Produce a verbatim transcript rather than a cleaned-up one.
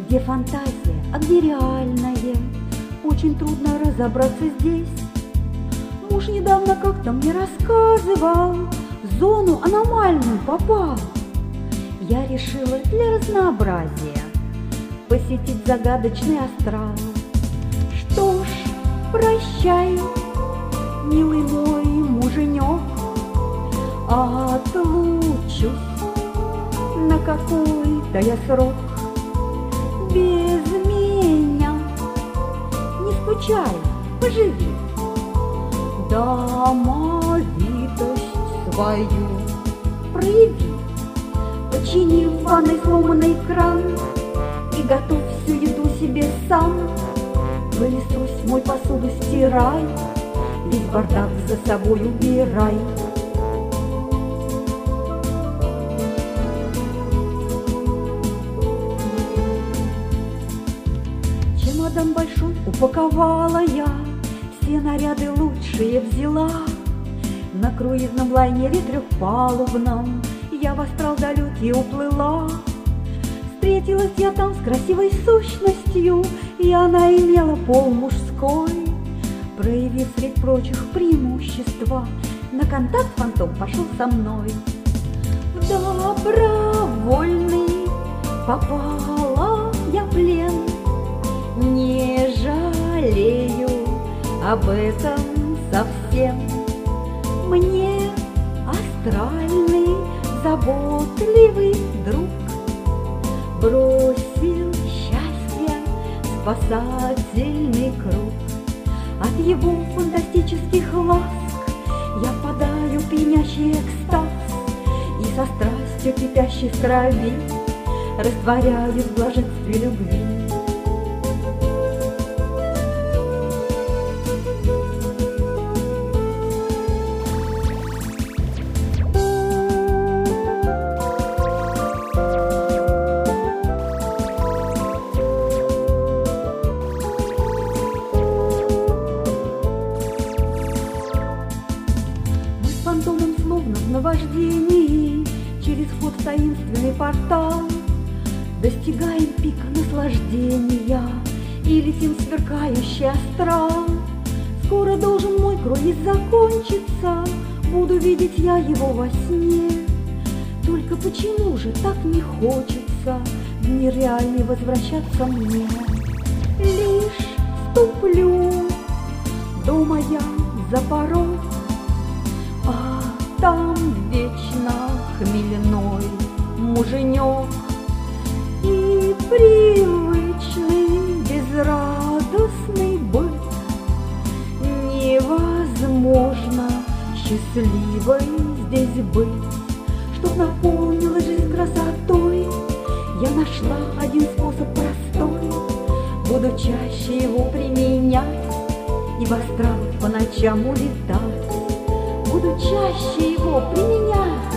Где фантазия, а где реальное? Очень трудно разобраться здесь. Муж недавно как-то мне рассказывал, в зону аномальную попал. Я решила для разнообразия посетить загадочный астрал. Что ж, прощай, милый мой муженек, отлучусь на какой-то я срок. Без меня не скучай, поживи, домовитость свою прояви. Почини в ванной сломанный кран и готовь всю еду себе сам. Пылесось, мой посуду стирай, весь бардак за собой убирай. Чемодан большой упаковала я, все наряды лучшие взяла. На круизном лайнере трехпалубном я в астрал далекий уплыла. Встретилась я там с красивой сущностью, и она имела пол мужской. Проявив средь прочих преимущества, на контакт фантом пошел со мной. В добровольный попала я в плен, не жалею об этом совсем. Мне астральный заботливый друг бросил счастье спасательный круг. От его фантастических ласк я впадаю в пьянящий экстаз и со страстью кипящей в крови растворяюсь в блаженстве любви. Фантомом словно в наваждении через вход в таинственный портал достигаем пика наслаждения и летим в сверкающий астрал. Скоро должен мой круиз закончиться, буду видеть я его во сне. Только почему же так не хочется в мир реальный возвращаться мне? Лишь ступлю дома я за порог, а там вечно хмельной муженек и привычный безрадостный быт. Невозможно счастливой здесь быть. Чтоб наполнилась жизнь красотой, я нашла один способ простой. Буду чаще его применять и в астрал по ночам улетать. Буду чаще его применять